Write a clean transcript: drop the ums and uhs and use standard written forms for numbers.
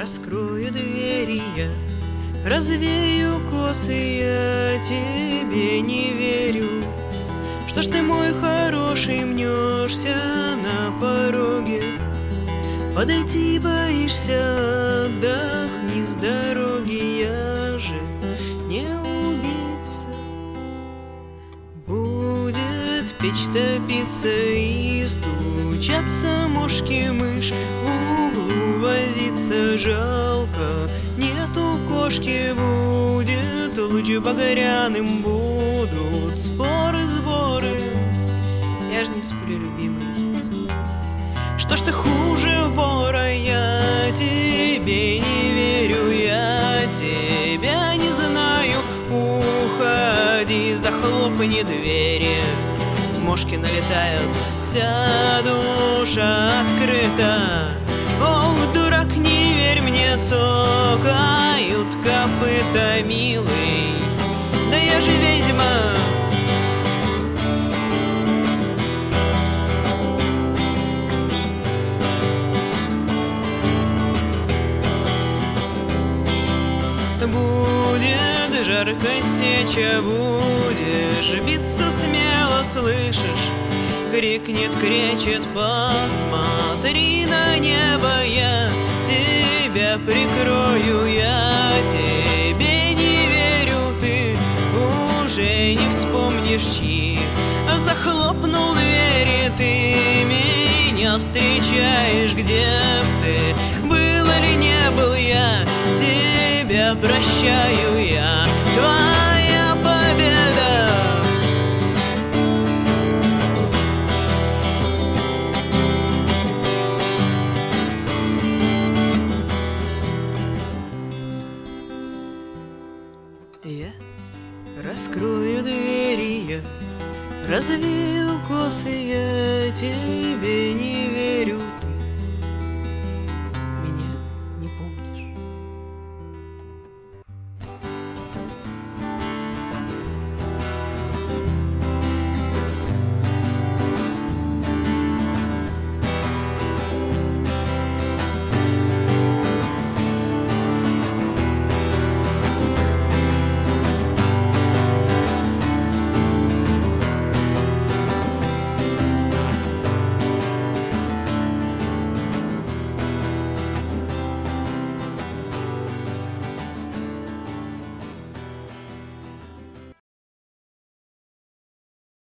раскрою двери я, развею косы, я тебе не верю. Что ж ты, мой хороший, мнешься на пороге? Подойти боишься, отдохни с дороги, я же не убийца. Будет печь топиться и стучаться мошки-мышь, в углу возиться жалко, нету кошки. Будет луч багряным, будут споры, сборы. Я ж не сплю, любимый. Что ж ты хуже вора, я тебе не верю, я тебя не знаю. Уходи, захлопни двери, мошки налетают, вся душа открыта. Ох, дурак, не верь мне, цокают копыта, милый, да я же ведьма. Будет жарко сеча, будешь биться смело, слышишь? Крикнет, кричит, посмотри на небо, я тебя прикрою, я тебе не верю, ты уже не вспомнишь, чьи. Захлопнул двери, ты меня встречаешь, где б ты был или не был, я тебя прощаю, я твоя победа. Я раскрою двери, я развею косы, я тебе не верю.